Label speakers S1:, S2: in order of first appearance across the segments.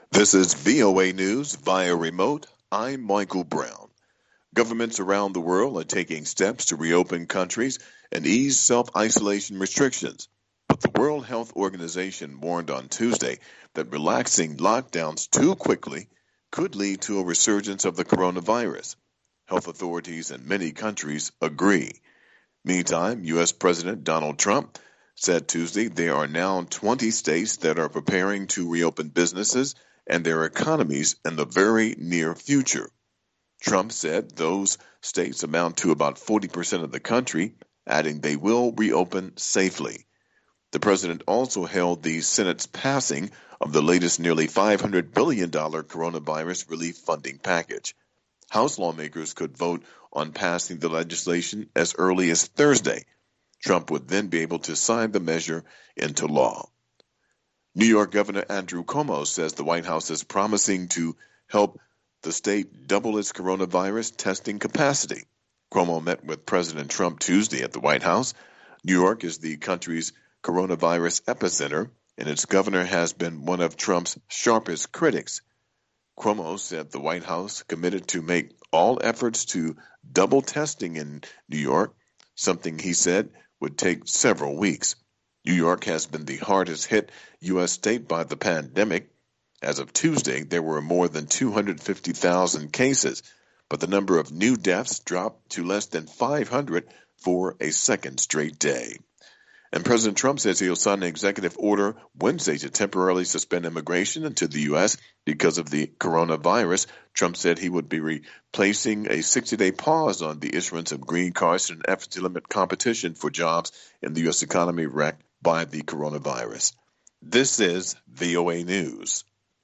S1: This is VOA News via remote. I'm Michael Brown. Governments around the world are taking steps to reopen countries and ease self isolation restrictions. But the World Health Organization warned on Tuesday that relaxing lockdowns too quickly could lead to a resurgence of the coronavirus. Health authorities in many countries agree. Meantime, U.S. President Donald Trump said Tuesday there are now 20 states that are preparing to reopen businesses and their economies in the very near future. Trump said those states amount to about 40% of the country, adding they will reopen safely. The president also held the Senate's passing of the latest nearly $500 billion coronavirus relief funding package. House lawmakers could vote on passing the legislation as early as Thursday. Trump would then be able to sign the measure into law. New York Governor Andrew Cuomo says the White House is promising to help the state double its coronavirus testing capacity. Cuomo met with President Trump Tuesday at the White House. New York is the country's coronavirus epicenter, and its governor has been one of Trump's sharpest critics. Cuomo said the White House committed to make all efforts to double testing in New York, something he said would take several weeks. New York has been the hardest hit U.S. state by the pandemic. As of Tuesday, there were more than 250,000 cases, but the number of new deaths dropped to less than 500 for a second straight day. And President Trump says he'll sign an executive order Wednesday to temporarily suspend immigration into the U.S. because of the coronavirus. Trump said he would be replacing a 60-day pause on the issuance of green cards in an effort to limit competition for jobs in the U.S. economy wrecked by the coronavirus. This is VOA News.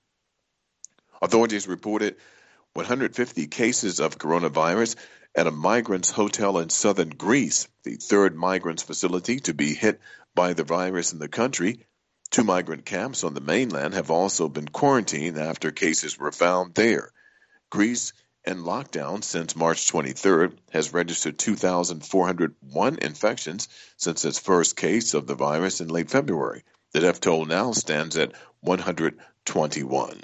S1: Authorities reported 150 cases of coronavirus at a migrants' hotel in southern Greece, the third migrants' facility to be hit by the virus in the country. 2 migrant camps on the mainland have also been quarantined after cases were found there. Greece, in lockdown since March 23rd, has registered 2,401 infections since its first case of the virus in late February. The death toll now stands at 121.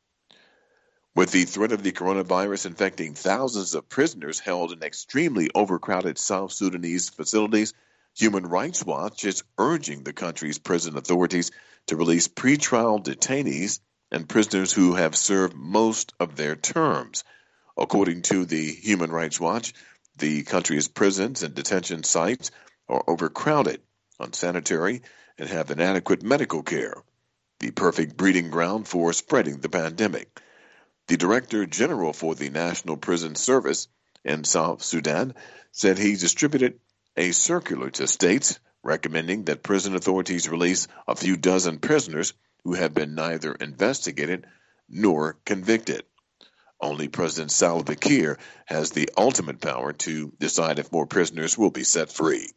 S1: With the threat of the coronavirus infecting thousands of prisoners held in extremely overcrowded South Sudanese facilities, Human Rights Watch is urging the country's prison authorities to release pretrial detainees and prisoners who have served most of their terms. According to the Human Rights Watch, the country's prisons and detention sites are overcrowded, unsanitary, and have inadequate medical care, the perfect breeding ground for spreading the pandemic. The Director General for the National Prison Service in South Sudan said he distributed a circular to states recommending that prison authorities release a few dozen prisoners who have been neither investigated nor convicted. Only President Salva Kiir has the ultimate power to decide if more prisoners will be set free.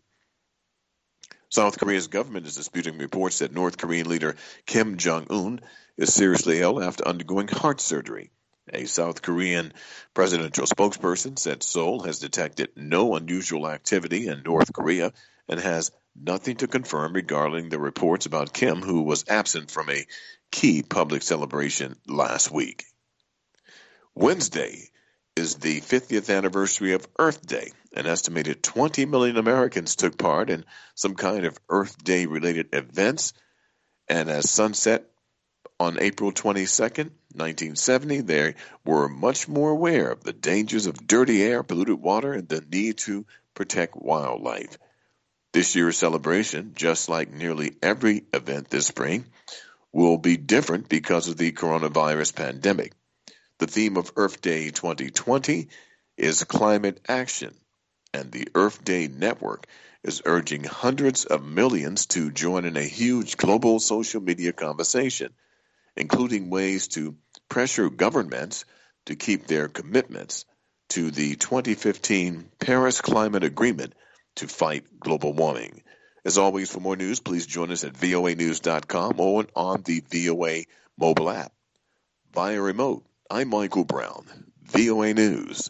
S1: South Korea's government is disputing reports that North Korean leader Kim Jong-un is seriously ill after undergoing heart surgery. A South Korean presidential spokesperson said Seoul has detected no unusual activity in North Korea and has nothing to confirm regarding the reports about Kim, who was absent from a key public celebration last week. Wednesday is the 50th anniversary of Earth Day. An estimated 20 million Americans took part in some kind of Earth Day-related events, and as sunset on April 22nd, 1970, they were much more aware of the dangers of dirty air, polluted water, and the need to protect wildlife. This year's celebration, just like nearly every event this spring, will be different because of the coronavirus pandemic. The theme of Earth Day 2020 is climate action, and the Earth Day Network is urging hundreds of millions to join in a huge global social media conversation, including ways to pressure governments to keep their commitments to the 2015 Paris Climate Agreement to fight global warming. As always, for more news, please join us at voanews.com or on the VOA mobile app. Via remote, I'm Michael Brown, VOA News.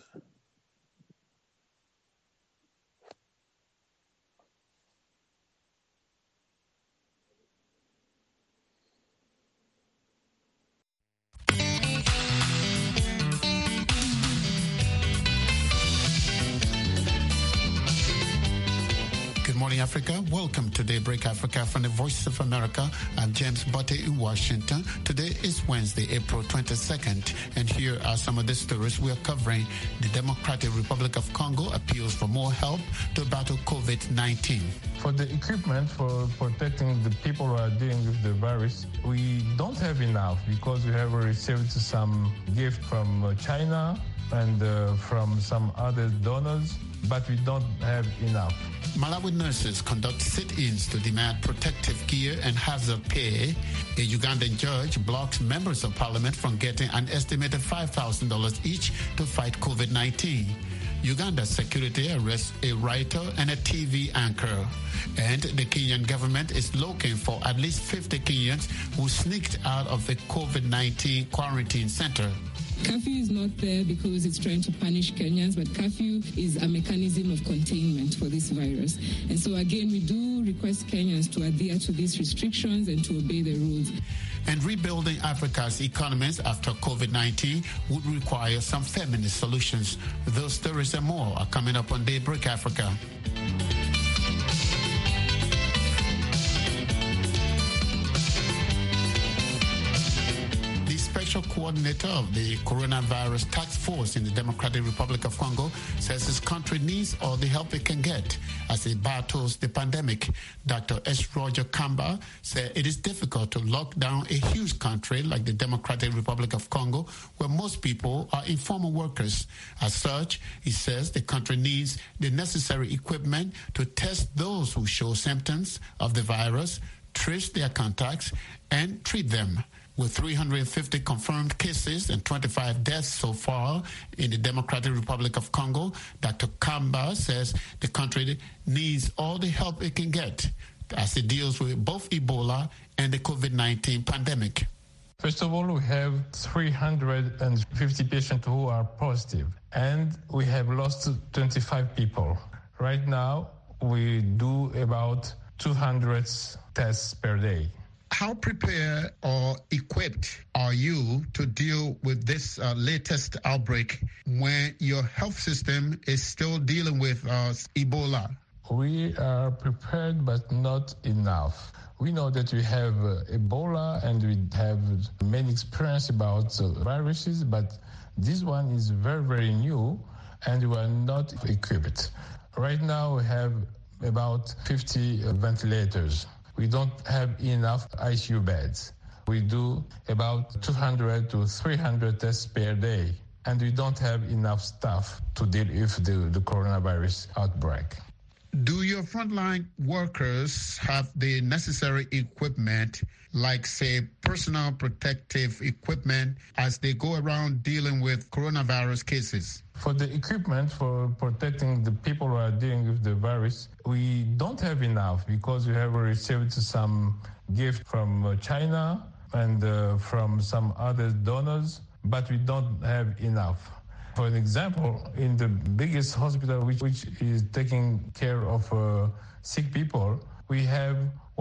S2: Africa. Welcome to Daybreak Africa from the Voice of America. I'm James Botte in Washington. Today is Wednesday, April 22nd, and here are some of the stories we are covering. The Democratic Republic of Congo appeals for more help to battle COVID-19.
S3: For the equipment for protecting the people who are dealing with the virus, we don't have enough because we have received some gift from China and from some other donors, but we don't have enough.
S2: Malawi nurses conduct sit-ins to demand protective gear and hazard pay. A Ugandan judge blocks members of parliament from getting an estimated $5,000 each to fight COVID-19. Uganda's security arrests a writer and a TV anchor. And the Kenyan government is looking for at least 50 Kenyans who sneaked out of the COVID-19 quarantine center.
S4: Curfew is not there because it's trying to punish Kenyans, but curfew is a mechanism of containment for this virus. And so again, we do request Kenyans to adhere to these restrictions and to obey the rules.
S2: And rebuilding Africa's economies after COVID-19 would require some feminist solutions. Those stories and more are coming up on Daybreak Africa. Special coordinator of the coronavirus task force in the Democratic Republic of Congo says his country needs all the help it can get as it battles the pandemic. Dr. S. Roger Kamba said it is difficult to lock down a huge country like the Democratic Republic of Congo, where most people are informal workers. As such, he says the country needs the necessary equipment to test those who show symptoms of the virus, trace their contacts, and treat them. With 350 confirmed cases and 25 deaths so far in the Democratic Republic of Congo, Dr. Kamba says the country needs all the help it can get as it deals with both Ebola and the COVID-19 pandemic.
S3: First of all, we have 350 patients who are positive, and we have lost 25 people. Right now, we do about 200 tests per day.
S2: How prepared or equipped are you to deal with this latest outbreak when your health system is still dealing with Ebola?
S3: We are prepared, but not enough. We know that we have Ebola and we have many experience about viruses, but this one is very, very new and we are not equipped. Right now we have about 50 ventilators. We don't have enough ICU beds. We do about 200 to 300 tests per day, and we don't have enough staff to deal with the coronavirus outbreak.
S2: Do your frontline workers have the necessary equipment, like, say, personal protective equipment, as they go around dealing with coronavirus cases?
S3: For the equipment for protecting the people who are dealing with the virus, we don't have enough because we have received some gift from China and from some other donors, but we don't have enough. For an example, in the biggest hospital which is taking care of sick people, we have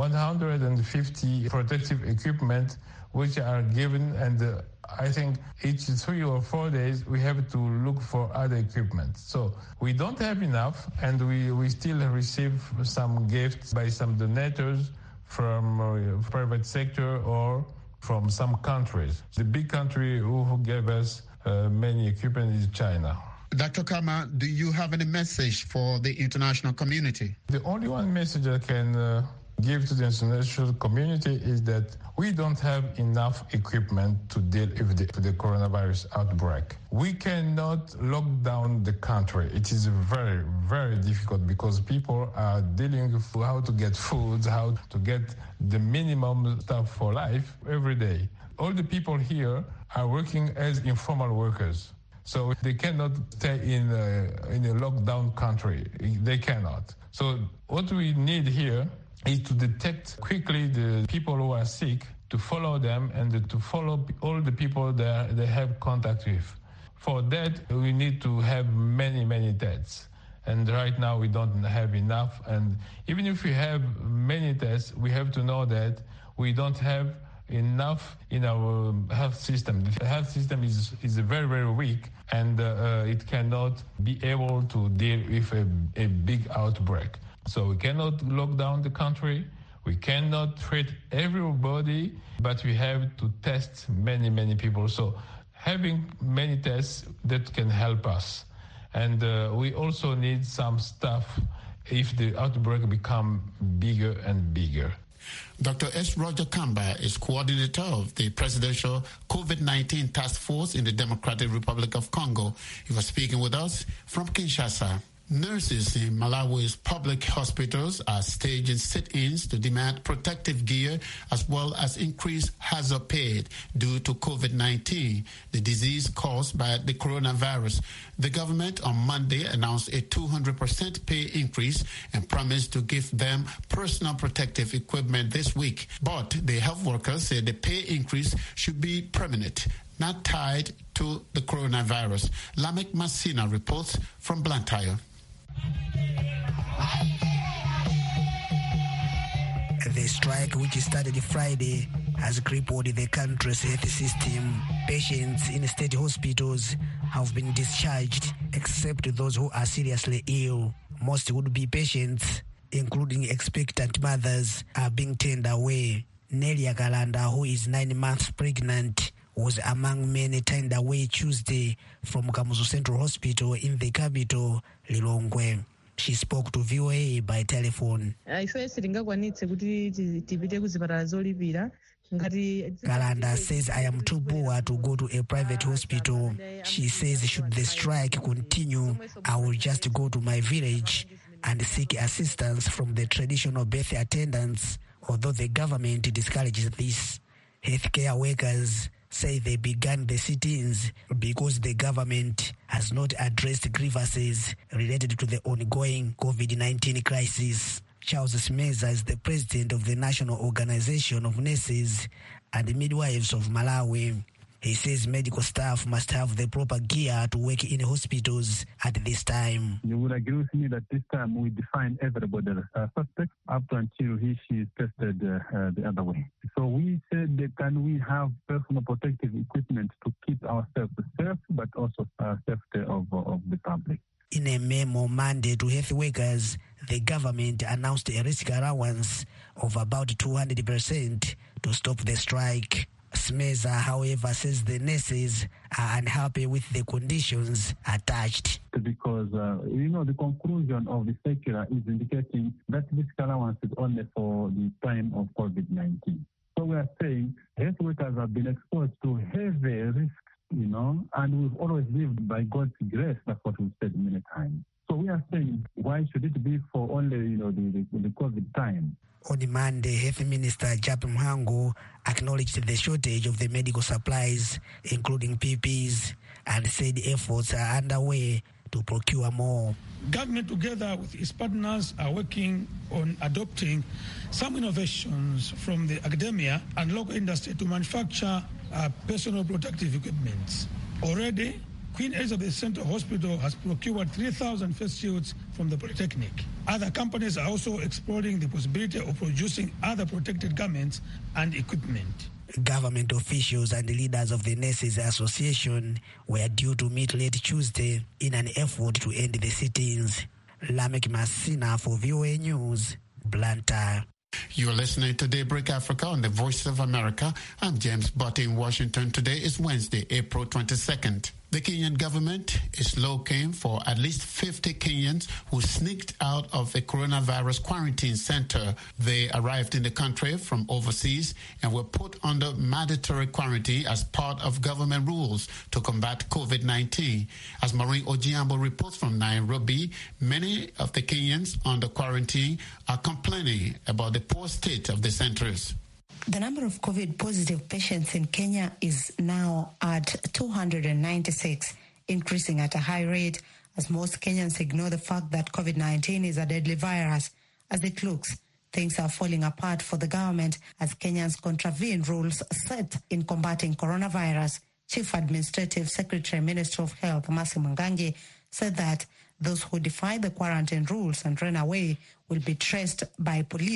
S3: 150 protective equipment which are given, and I think each 3 or 4 days we have to look for other equipment. So we don't have enough, and we still receive some gifts by some donors from private sector or from some countries. The big country who gave us many equipment is China.
S2: Dr. Kama, do you have any message for the international community?
S3: The only one message I can give to the international community is that we don't have enough equipment to deal with the coronavirus outbreak. We cannot lock down the country. It is very, very difficult because people are dealing with how to get food, how to get the minimum stuff for life every day. All the people here are working as informal workers. So they cannot stay in a lockdown country. They cannot. So what we need here is to detect quickly the people who are sick, to follow them, and to follow all the people that they have contact with. For that, we need to have many, many tests. And right now we don't have enough. And even if we have many tests, we have to know that we don't have enough in our health system. The health system is very, very weak, and it cannot be able to deal with a big outbreak. So we cannot lock down the country. We cannot treat everybody, but we have to test many, many people. So having many tests, that can help us. And we also need some stuff if the outbreak become bigger and bigger.
S2: Dr. S. Roger Kamba is coordinator of the Presidential COVID-19 Task Force in the Democratic Republic of Congo. He was speaking with us from Kinshasa. Nurses in Malawi's public hospitals are staging sit-ins to demand protective gear as well as increased hazard pay due to COVID-19, the disease caused by the coronavirus. The government on Monday announced a 200% pay increase and promised to give them personal protective equipment this week. But the health workers say the pay increase should be permanent, not tied to the coronavirus. Lamek Masina reports from Blantyre.
S5: The strike, which started Friday, has crippled the country's health system. Patients in state hospitals have been discharged, except those who are seriously ill. Most would-be patients, including expectant mothers, are being turned away. Nelia Galanda, who is 9 months pregnant, was among many turned away Tuesday from Kamuzu Central Hospital in the capital, Lilongwe. She spoke to VOA by telephone. Galanda says, I am too poor to go to a private hospital. She says, should the strike continue, I will just go to my village and seek assistance from the traditional birth attendants, although the government discourages this. Healthcare workers say they began the sit-ins because the government has not addressed grievances related to the ongoing COVID-19 crisis. Charles Smeza is the president of the National Organization of Nurses and Midwives of Malawi. He says medical staff must have the proper gear to work in hospitals at this time.
S6: You would agree with me that this time we define everybody as suspect up until she is tested the other way. So we said that can we have personal protective equipment to keep ourselves safe, but also safety of the public.
S5: In a memo Monday to health workers, the government announced a risk allowance of about 200% to stop the strike. Smeza, however, says the nurses are unhappy with the conditions attached.
S6: Because, the conclusion of the circular is indicating that this allowance is only for the time of COVID-19. So we are saying health workers have been exposed to heavy risks, and we've always lived by God's grace. That's what we've said many times. So we are saying, why should it be for only, the COVID time?
S5: On Monday, Health Minister Jaap Mhango acknowledged the shortage of the medical supplies, including PPEs, and said efforts are underway to procure more.
S7: Government, together with its partners, are working on adopting some innovations from the academia and local industry to manufacture personal protective equipment. Already, Queen Elizabeth Central Hospital has procured 3,000 face shields from the Polytechnic. Other companies are also exploring the possibility of producing other protected garments and equipment.
S5: Government officials and leaders of the Nurses Association were due to meet late Tuesday in an effort to end the sit-ins. Lamek Masina for VOA News, Blantyre.
S2: You're listening to Daybreak Africa on the Voice of America. I'm James Butt in Washington. Today is Wednesday, April 22nd. The Kenyan government is looking for at least 50 Kenyans who sneaked out of a coronavirus quarantine center. They arrived in the country from overseas and were put under mandatory quarantine as part of government rules to combat COVID-19. As Maureen Ojiambo reports from Nairobi, many of the Kenyans under quarantine are complaining about the poor state of the centers.
S8: The number of COVID-positive patients in Kenya is now at 296, increasing at a high rate as most Kenyans ignore the fact that COVID-19 is a deadly virus. As it looks, things are falling apart for the government as Kenyans contravene rules set in combating coronavirus. Chief Administrative Secretary, Minister of Health, Mercy Mwangangi, said that those who defy the quarantine rules and run away will be traced by police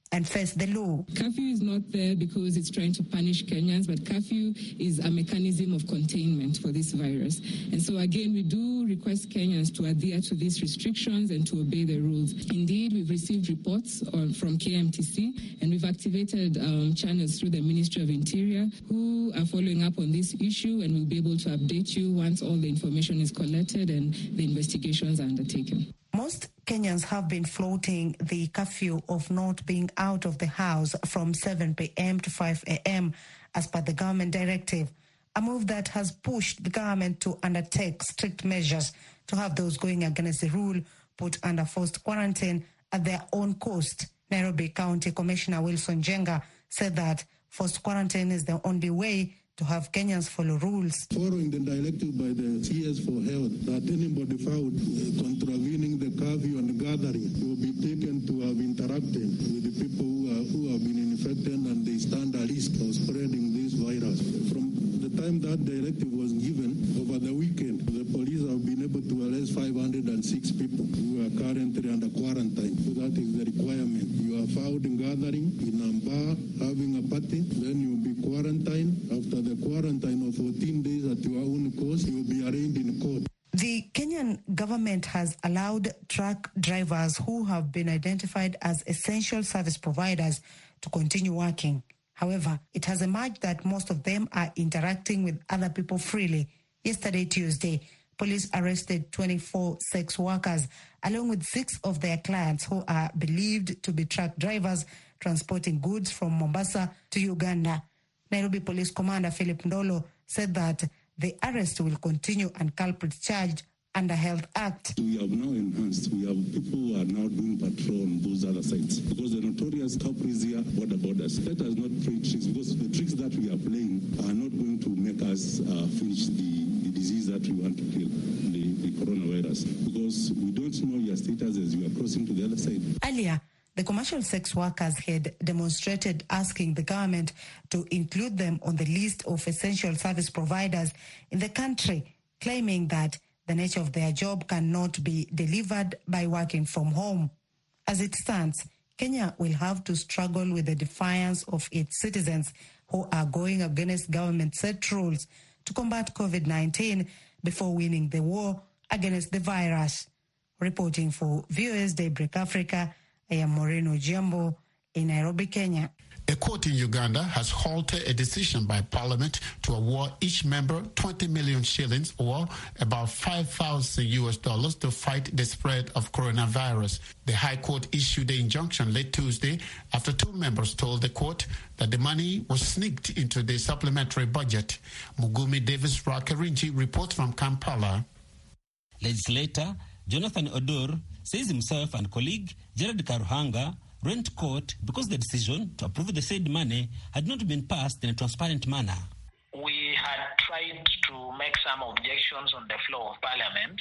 S8: and face the law.
S4: Curfew is not there because it's trying to punish Kenyans, but curfew is a mechanism of containment for this virus. And so again, we do request Kenyans to adhere to these restrictions and to obey the rules. Indeed, we've received reports from KMTC, and we've activated channels through the Ministry of Interior who are following up on this issue, and we'll be able to update you once all the information is collected and the investigations are undertaken.
S8: Most Kenyans have been floating the curfew of not being out of the house from 7 p.m. to 5 a.m. as per the government directive, a move that has pushed the government to undertake strict measures to have those going against the rule put under forced quarantine at their own cost. Nairobi County Commissioner Wilson Jenga said that forced quarantine is the only way to have Kenyans follow rules.
S9: Following the directive by the CS for Health that anybody found contravening the curfew and gathering will be taken to have interacted with the people who have been infected and they stand at risk of spreading this virus. From the time that directive was given, over the weekend, the police have been able to arrest 506 people who are currently under quarantine. So that is the requirement. You are found in gathering in a bar, having a party, then you will be quarantined. After the quarantine of 14 days at your own cost, you will be arraigned in court.
S8: The Kenyan government has allowed truck drivers who have been identified as essential service providers to continue working. However, it has emerged that most of them are interacting with other people freely. Yesterday, Tuesday, police arrested 24 sex workers along with 6 of their clients who are believed to be truck drivers transporting goods from Mombasa to Uganda. Nairobi Police Commander Philip Ndolo said that the arrest will continue and culprits charged under Health Act.
S9: We have now enhanced. We have people who are now doing patrol on those other sites because the notorious culprits here borders. Let us not play tricks because the tricks that we are playing are not going to make us finish the disease that we want to kill, the coronavirus, because we don't know your status as you are crossing to the other side.
S8: Earlier, the commercial sex workers had demonstrated asking the government to include them on the list of essential service providers in the country, claiming that the nature of their job cannot be delivered by working from home. As it stands, Kenya will have to struggle with the defiance of its citizens who are going against government-set rules to combat COVID-19 before winning the war against the virus. Reporting for VOS Daybreak Africa, I am Moreno Jiambo in Nairobi, Kenya.
S2: A court in Uganda has halted a decision by Parliament to award each member 20 million shillings or about $5,000 to fight the spread of coronavirus. The High Court issued the injunction late Tuesday after 2 members told the court that the money was sneaked into the supplementary budget. Mugumi Davis Rakarinji reports from Kampala.
S10: Legislator Jonathan Odor says himself and colleague Gerard Karuhanga went to court because the decision to approve the said money had not been passed in a transparent manner.
S11: We had tried to make some objections on the floor of Parliament,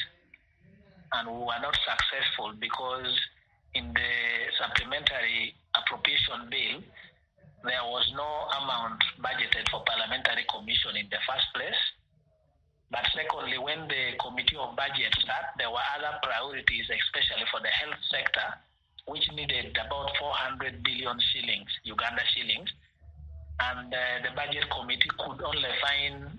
S11: and we were not successful because in the supplementary appropriation bill, there was no amount budgeted for parliamentary commission in the first place. But secondly, when the Committee of Budget sat, there were other priorities, especially for the health sector, which needed about 400 billion shillings, Uganda shillings. And the Budget Committee could only find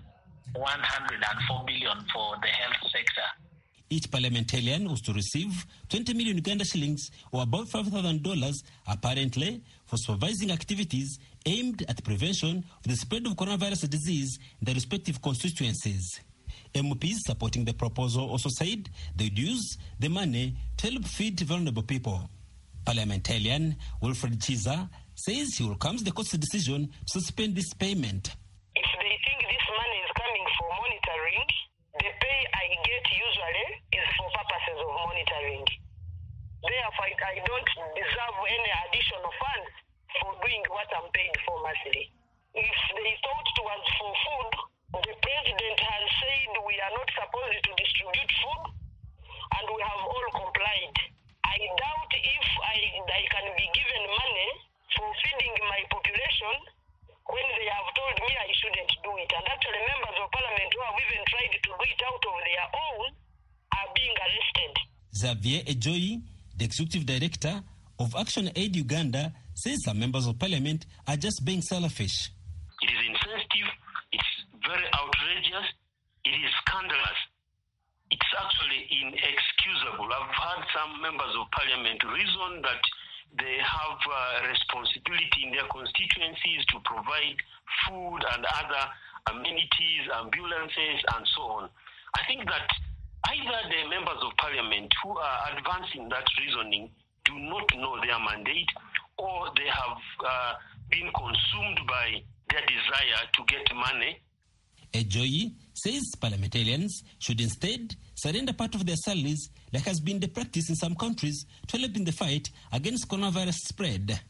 S11: 104 billion for the health sector.
S10: Each parliamentarian was to receive 20 million Uganda shillings or about $5,000 apparently for supervising activities aimed at the prevention of the spread of coronavirus disease in their respective constituencies. MPs supporting the proposal also said they'd use the money to help feed vulnerable people. Parliamentarian Wilfred Chiza says he welcomes the court's decision to suspend this payment.
S12: If they think this money is coming for monitoring, the pay I get usually is for purposes of monitoring. Therefore, I don't deserve any additional funds for doing what I'm paid for monthly. If they thought it was for food, the president has said we are not supposed to distribute food, and we have all complied. I doubt if I can be given money for feeding my population when they have told me I shouldn't do it. And actually members of parliament who have even tried to do it out of their own are being arrested.
S10: Xavier Ejoyi, the executive director of Action Aid Uganda, says some members of parliament are just being selfish.
S13: It is insensitive, it's very outrageous, it is scandalous. It's actually inexcusable. I've heard some members of parliament reason that they have a responsibility in their constituencies to provide food and other amenities, ambulances, and so on. I think that either the members of parliament who are advancing that reasoning do not know their mandate, or they have been consumed by their desire to get money.
S10: Ejoyi says parliamentarians should instead surrender part of their salaries, like has been the practice in some countries, to help in the fight against coronavirus spread.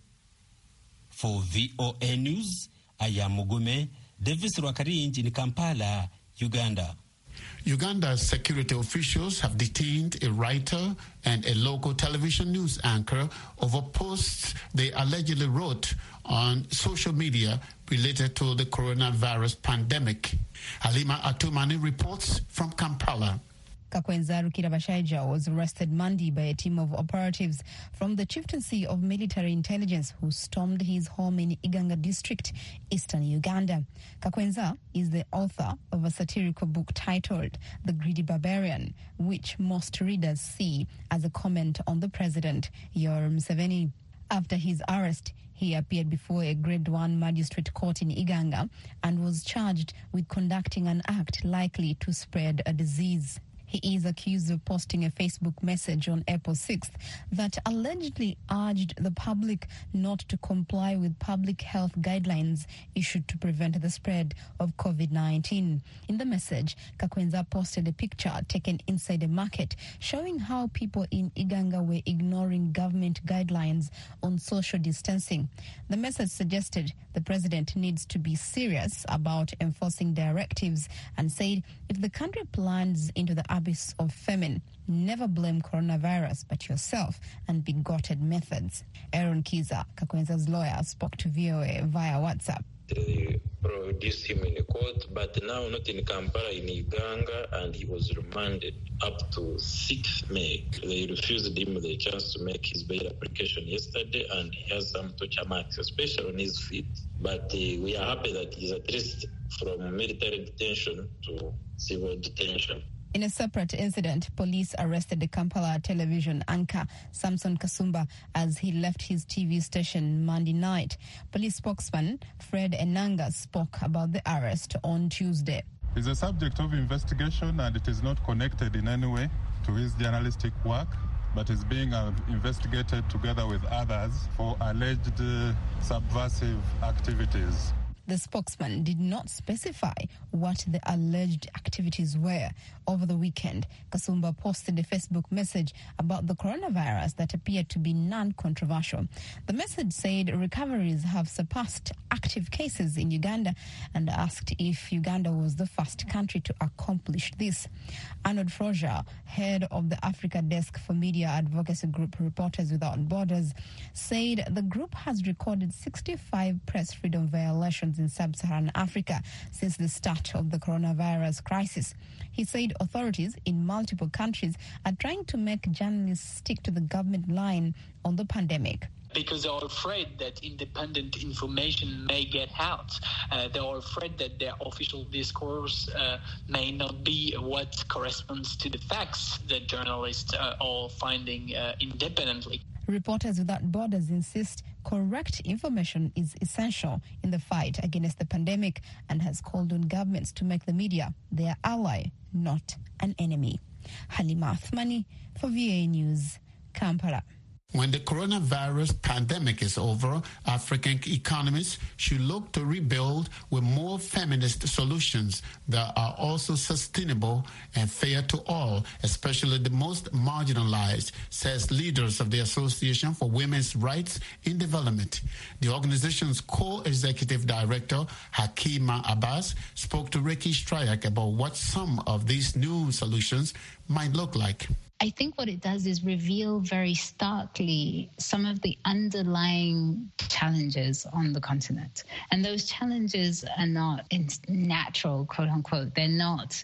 S10: For VOA News, I am Mugume Davis Rwakarinji in Kampala, Uganda.
S2: Uganda's security officials have detained a writer and a local television news anchor over posts they allegedly wrote on social media related to the coronavirus pandemic. Halima Atumani reports from Kampala.
S14: Kakwenza Rukirabashaija was arrested Monday by a team of operatives from the Chieftaincy of Military Intelligence who stormed his home in Iganga district, eastern Uganda. Kakwenza is the author of a satirical book titled The Greedy Barbarian, which most readers see as a comment on the president, Yoweri Museveni. After his arrest, he appeared before a Grade 1 magistrate court in Iganga and was charged with conducting an act likely to spread a disease. He is accused of posting a Facebook message on April 6th that allegedly urged the public not to comply with public health guidelines issued to prevent the spread of COVID-19. In the message, Kakwenza posted a picture taken inside a market showing how people in Iganga were ignoring government guidelines on social distancing. The message suggested the president needs to be serious about enforcing directives and said if the country plunges into the abyss of famine, never blame coronavirus but yourself and bigoted methods. Aaron Kiza, Kakwenza's lawyer, spoke to VOA via WhatsApp.
S15: They produced him in court, but now not in Kampala, in Iganga, and he was remanded up to 6th May. They refused him the chance to make his bail application yesterday, and he has some torture marks, especially on his feet. But we are happy that he's at least from military detention to civil detention.
S14: In a separate incident, police arrested the Kampala television anchor Samson Kasumba as he left his TV station Monday night. Police spokesman Fred Enanga spoke about the arrest on Tuesday.
S16: He's a subject of investigation and it is not connected in any way to his journalistic work, but is being investigated together with others for alleged subversive activities.
S14: The spokesman did not specify what the alleged activities were. Over the weekend, Kasumba posted a Facebook message about the coronavirus that appeared to be non-controversial. The message said recoveries have surpassed active cases in Uganda and asked if Uganda was the first country to accomplish this. Arnold Froger, head of the Africa Desk for media advocacy group Reporters Without Borders, said the group has recorded 65 press freedom violations in sub-Saharan Africa since the start of the coronavirus crisis. He said authorities in multiple countries are trying to make journalists stick to the government line on the pandemic.
S17: Because they are afraid that independent information may get out. They are afraid that their official discourse may not be what corresponds to the facts that journalists are finding independently.
S14: Reporters Without Borders insist correct information is essential in the fight against the pandemic and has called on governments to make the media their ally, not an enemy. Halima Athmani for VOA News, Kampala.
S2: When the coronavirus pandemic is over, African economies should look to rebuild with more feminist solutions that are also sustainable and fair to all, especially the most marginalized, says leaders of the Association for Women's Rights in Development. The organization's co-executive director, Hakima Abbas, spoke to Ricky Stryak about what some of these new solutions might look like.
S18: I think what it does is reveal very starkly some of the underlying challenges on the continent. And those challenges are not natural, quote unquote. They're not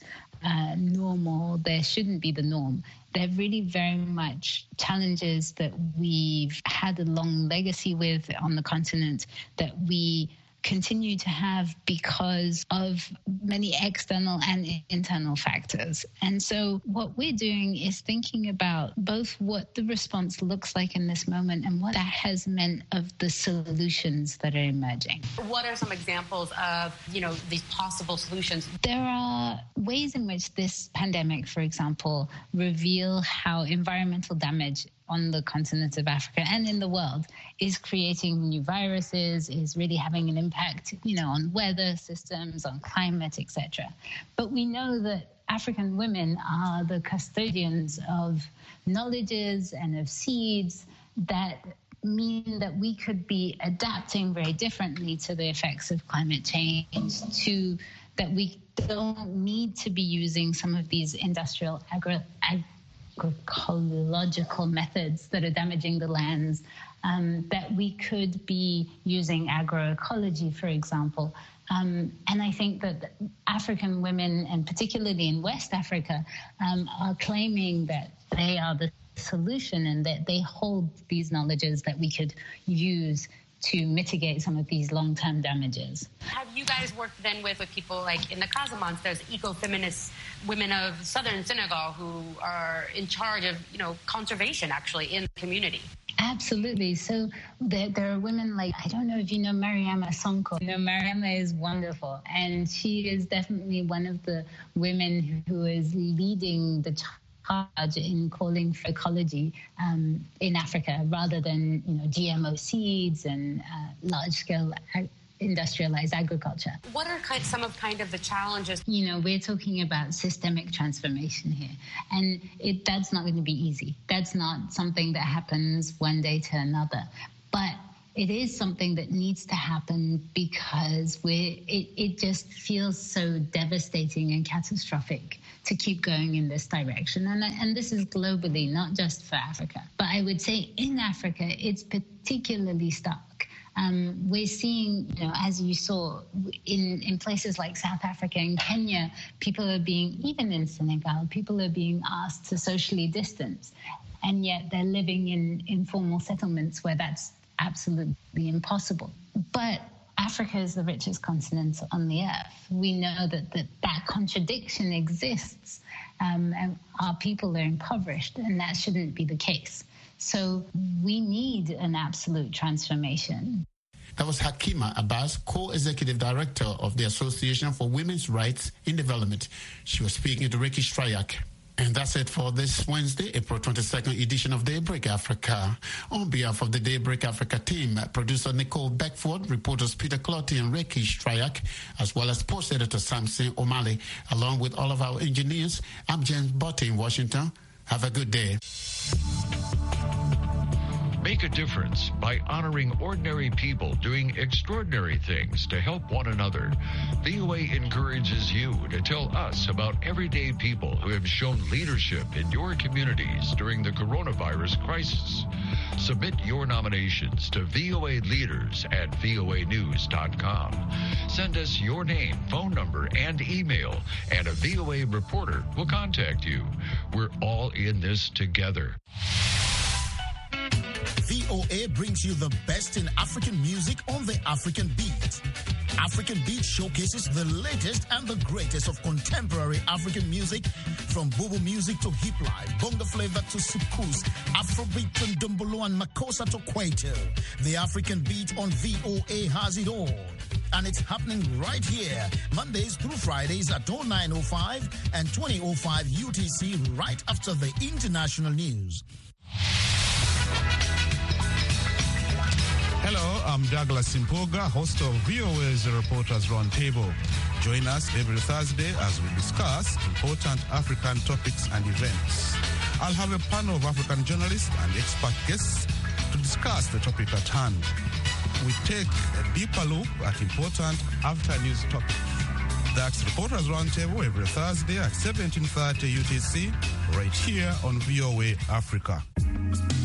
S18: normal. There shouldn't be the norm. They're really very much challenges that we've had a long legacy with on the continent, that we continue to have because of many external and internal factors. And so what we're doing is thinking about both what the response looks like in this moment and what that has meant of the solutions that are emerging.
S19: What are some examples of, these possible solutions?
S18: There are ways in which this pandemic, for example, reveal how environmental damage on the continent of Africa and in the world is creating new viruses, is really having an impact, on weather systems, on climate, etc. But we know that African women are the custodians of knowledges and of seeds that mean that we could be adapting very differently to the effects of climate change, to that we don't need to be using some of these industrial agroecological methods that are damaging the lands, that we could be using agroecology, for example. And I think that African women, and particularly in West Africa, are claiming that they are the solution and that they hold these knowledges that we could use to mitigate some of these long-term damages.
S19: Have you guys worked then with people like in the Casamance, there's eco-feminist women of southern Senegal who are in charge of, conservation actually in the community?
S18: Absolutely. So there are women like, I don't know if you know Mariama Sonko. Mariama is wonderful. And she is definitely one of the women who is leading the charge in calling for ecology in Africa rather than, GMO seeds and large-scale industrialized agriculture.
S19: What are some of the challenges?
S18: We're talking about systemic transformation here, and that's not going to be easy. That's not something that happens one day to another. But it is something that needs to happen because it just feels so devastating and catastrophic to keep going in this direction. And this is globally, not just for Africa. But I would say in Africa, it's particularly stark. We're seeing, as you saw, in places like South Africa and Kenya, people are being, even in Senegal, people are being asked to socially distance. And yet they're living in informal settlements where that's absolutely impossible. But Africa is the richest continent on the earth. We know that contradiction exists, and our people are impoverished, and that shouldn't be the case. So we need an absolute transformation.
S2: That was Hakima Abbas, co-executive director of the Association for Women's Rights in Development. She was speaking to Ricky Strayak. And that's it for this Wednesday, April 22nd edition of Daybreak Africa. On behalf of the Daybreak Africa team, producer Nicole Beckford, reporters Peter Clotty and Ricky Strayak, as well as post editor Samson O'Malley, along with all of our engineers, I'm James Botte in Washington. Have a good day.
S20: Make a difference by honoring ordinary people doing extraordinary things to help one another. VOA encourages you to tell us about everyday people who have shown leadership in your communities during the coronavirus crisis. Submit your nominations to VOA Leaders at voanews.com. Send us your name, phone number, and email, and a VOA reporter will contact you. We're all in this together.
S21: VOA brings you the best in African music on the African Beat. African Beat showcases the latest and the greatest of contemporary African music, from Bobo music to hip life, bonga flavor to soukous, Afrobeat and Dumbolo and Makossa to Kwaito. The African Beat on VOA has it all. And it's happening right here, Mondays through Fridays at 09:05 and 20:05 UTC, right after the international news.
S22: Hello, I'm Douglas Simpoga, host of VOA's Reporters Roundtable. Join us every Thursday as we discuss important African topics and events. I'll have a panel of African journalists and expert guests to discuss the topic at hand. We take a deeper look at important after-news topics. That's Reporters Roundtable every Thursday at 17:30 UTC, right here on VOA Africa.